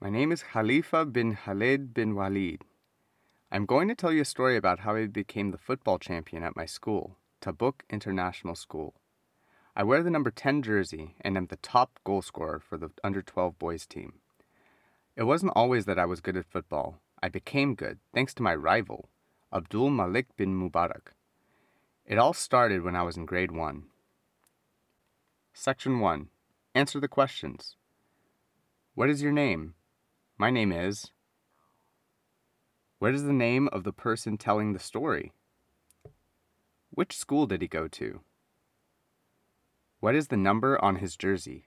My name is Khalifa bin Khalid bin Walid. I'm going to tell you a story about how I became the football champion at my school, Tabuk International School. I wear the number 10 jersey and am the top goal scorer for the under 12 boys team. It wasn't always that I was good at football. I became good thanks to my rival, Abdul Malik bin Mubarak. It all started when I was in grade 1. Section 1. Answer the questions. What is your name? My name is... What is the name of the person telling the story? Which school did he go to? What is the number on his jersey?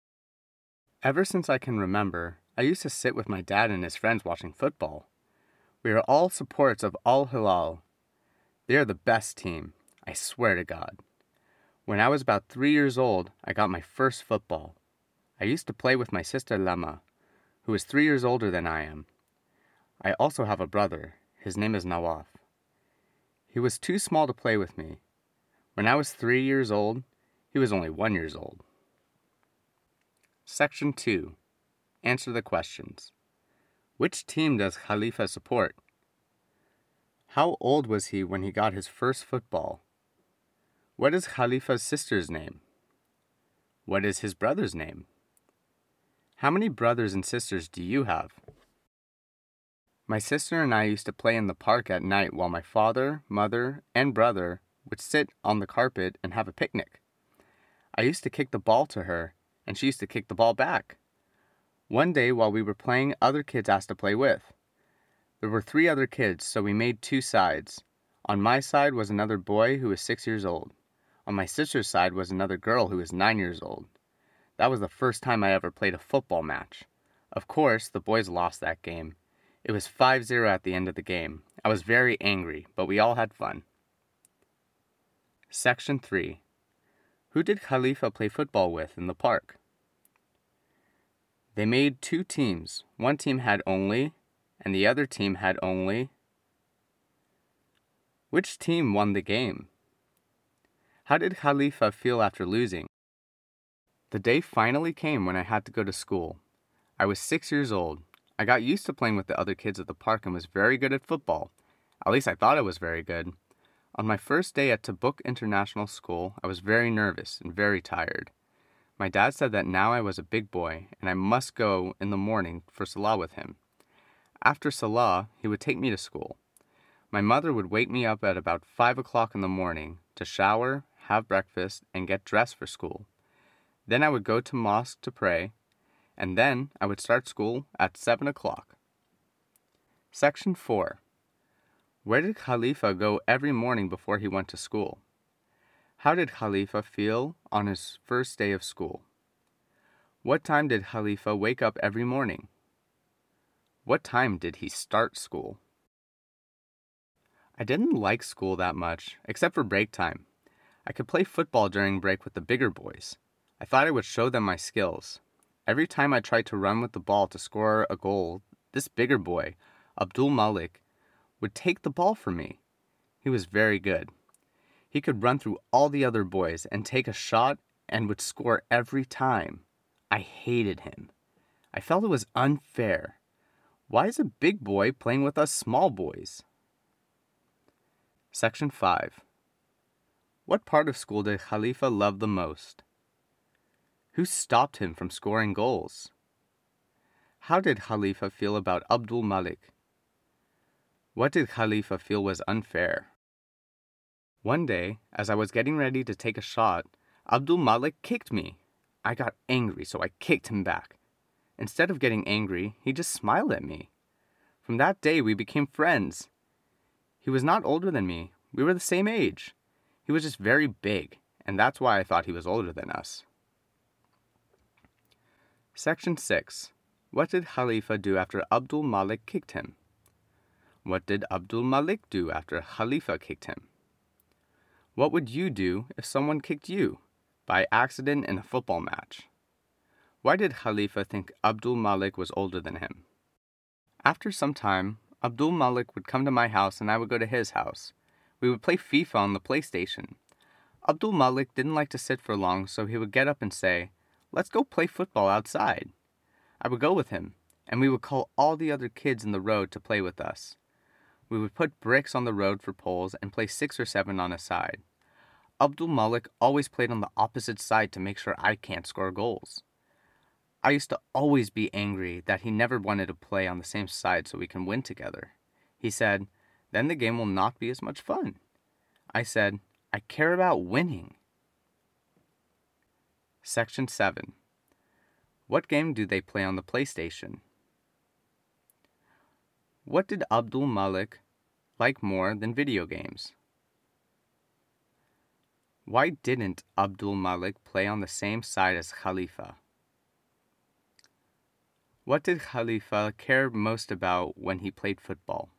Ever since I can remember, I used to sit with my dad and his friends watching football. We are all supporters of Al Hilal. They are the best team, I swear to God. When I was about 3 years old, I got my first football. I used to play with my sister Lama, who is 3 years older than I am. I also have a brother. His name is Nawaf. He was too small to play with me. When I was 3 years old, he was only 1 year old. Section 2. Answer the questions. Which team does Khalifa support? How old was he when he got his first football? What is Khalifa's sister's name? What is his brother's name? How many brothers and sisters do you have? My sister and I used to play in the park at night while my father, mother, and brother would sit on the carpet and have a picnic. I used to kick the ball to her, and she used to kick the ball back. One day while we were playing, other kids asked to play with. There were 3 other kids, so we made 2 sides. On my side was another boy who was 6 years old. On my sister's side was another girl who was 9 years old. That was the first time I ever played a football match. Of course, the boys lost that game. It was 5-0 at the end of the game. I was very angry, but we all had fun. Section 3. Who did Khalifa play football with in the park? They made 2 teams. One team had only, and the other team had only. Which team won the game? How did Khalifa feel after losing? The day finally came when I had to go to school. I was 6 years old. I got used to playing with the other kids at the park and was very good at football. At least I thought I was very good. On my first day at Tabuk International School, I was very nervous and very tired. My dad said that now I was a big boy and I must go in the morning for Salah with him. After Salah, he would take me to school. My mother would wake me up at about 5 o'clock in the morning to shower, have breakfast, and get dressed for school. Then I would go to mosque to pray, and then I would start school at 7 o'clock. Section 4. Where did Khalifa go every morning before he went to school? How did Khalifa feel on his first day of school? What time did Khalifa wake up every morning? What time did he start school? I didn't like school that much, except for break time. I could play football during break with the bigger boys. I thought I would show them my skills. Every time I tried to run with the ball to score a goal, this bigger boy, Abdul Malik, would take the ball from me. He was very good. He could run through all the other boys and take a shot and would score every time. I hated him. I felt it was unfair. Why is a big boy playing with us small boys? Section 5. What part of school did Khalifa love the most? Who stopped him from scoring goals? How did Khalifa feel about Abdul Malik? What did Khalifa feel was unfair? One day, as I was getting ready to take a shot, Abdul Malik kicked me. I got angry, so I kicked him back. Instead of getting angry, he just smiled at me. From that day, we became friends. He was not older than me. We were the same age. He was just very big, and that's why I thought he was older than us. Section 6. What did Khalifa do after Abdul Malik kicked him? What did Abdul Malik do after Khalifa kicked him? What would you do if someone kicked you by accident in a football match? Why did Khalifa think Abdul Malik was older than him? After some time, Abdul Malik would come to my house and I would go to his house. We would play FIFA on the PlayStation. Abdul Malik didn't like to sit for long, so he would get up and say, "Let's go play football outside." I would go with him, and we would call all the other kids in the road to play with us. We would put bricks on the road for poles and play 6 or 7 on a side. Abdul Malik always played on the opposite side to make sure I can't score goals. I used to always be angry that he never wanted to play on the same side so we can win together. He said, "Then the game will not be as much fun." I said, "I care about winning." Section 7. What game do they play on the PlayStation? What did Abdul Malik like more than video games? Why didn't Abdul Malik play on the same side as Khalifa? What did Khalifa care most about when he played football?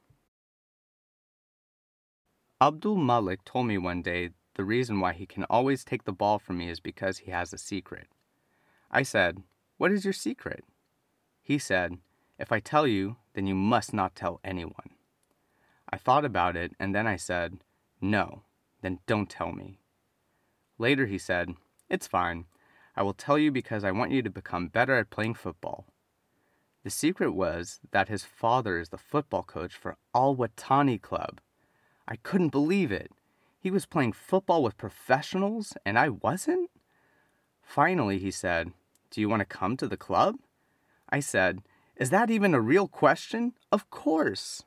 Abdul Malik told me one day the reason why he can always take the ball from me is because he has a secret. I said, "What is your secret?" He said, "If I tell you, then you must not tell anyone." I thought about it and then I said, "No, then don't tell me." Later he said, "It's fine. I will tell you because I want you to become better at playing football." The secret was that his father is the football coach for Al Watani Club. I couldn't believe it. He was playing football with professionals and I wasn't? Finally, he said, "Do you want to come to the club?" I said, "Is that even a real question? Of course."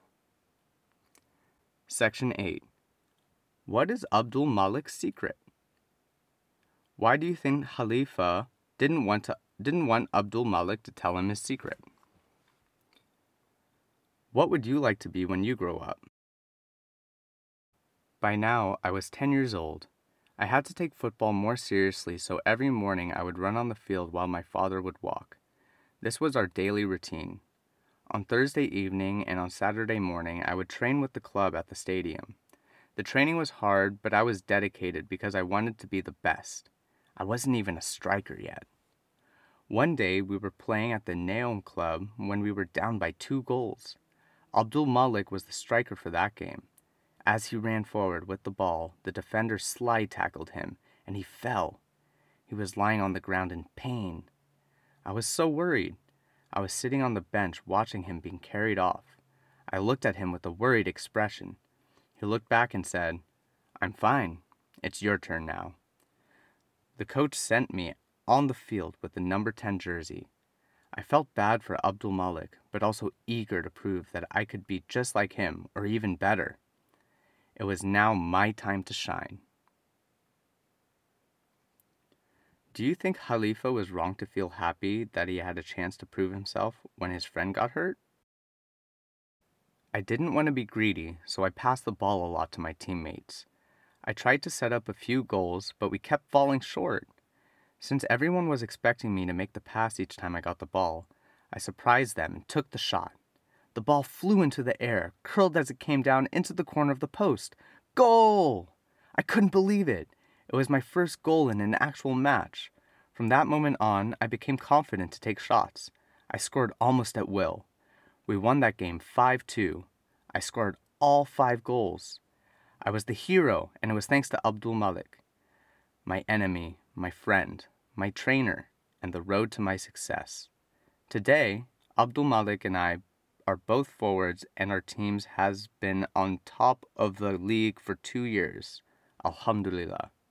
Section 8. What is Abdul Malik's secret? Why do you think Khalifa didn't want Abdul Malik to tell him his secret? What would you like to be when you grow up? By now, I was 10 years old. I had to take football more seriously, so every morning I would run on the field while my father would walk. This was our daily routine. On Thursday evening and on Saturday morning, I would train with the club at the stadium. The training was hard, but I was dedicated because I wanted to be the best. I wasn't even a striker yet. One day, we were playing at the Neom Club when we were down by 2 goals. Abdul Malik was the striker for that game. As he ran forward with the ball, the defender slide tackled him, and he fell. He was lying on the ground in pain. I was so worried. I was sitting on the bench watching him being carried off. I looked at him with a worried expression. He looked back and said, "I'm fine. It's your turn now." The coach sent me on the field with the number 10 jersey. I felt bad for Abdul Malik, but also eager to prove that I could be just like him, or even better. It was now my time to shine. Do you think Khalifa was wrong to feel happy that he had a chance to prove himself when his friend got hurt? I didn't want to be greedy, so I passed the ball a lot to my teammates. I tried to set up a few goals, but we kept falling short. Since everyone was expecting me to make the pass each time I got the ball, I surprised them and took the shot. The ball flew into the air, curled as it came down into the corner of the post. Goal! I couldn't believe it. It was my first goal in an actual match. From that moment on, I became confident to take shots. I scored almost at will. We won that game 5-2. I scored all 5 goals. I was the hero, and it was thanks to Abdul Malik, my enemy, my friend, my trainer, and the road to my success. Today, Abdul Malik and I are both forwards, and our teams has been on top of the league for 2 years. Alhamdulillah.